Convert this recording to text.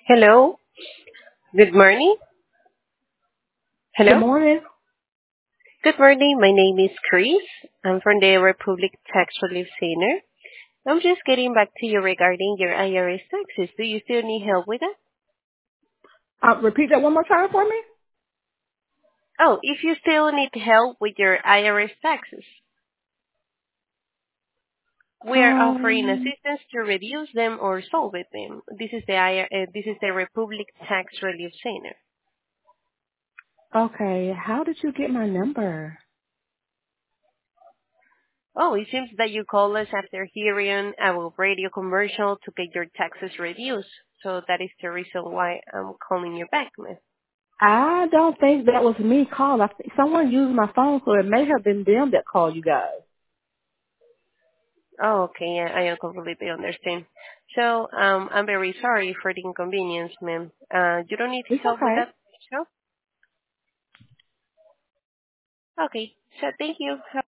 Hello. Good morning. Good Hello. morning. Good morning. My name is Chris. I'm from the Republic Tax Relief Center. I'm just getting back to you regarding your IRS taxes. Do you still need help with that? Repeat that one more time for me. Oh, if you still need help with your IRS taxes, we are offering Um. assistance to reduce them or solve with them. This is the Republic Tax Relief Center. Okay. How did you get my number? Oh, it seems that you called us after hearing our radio commercial to get your taxes reduced. So that is the reason why I'm calling you back, miss. I don't think that was me called. I think someone used my phone, so it may have been them that called you guys. Oh, okay, yeah, I completely understand. So, I'm very sorry for the inconvenience, ma'am. You don't need It's help with okay. that, so? Okay, so thank you.